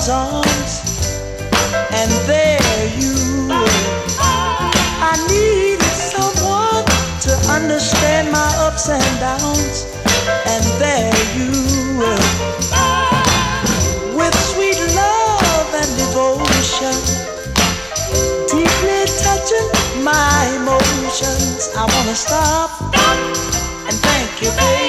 someone's arms, and there you were. I needed someone to understand my ups and downs, and there you were. With sweet love and devotion, deeply touching my emotions. I wanna stop and thank you, baby.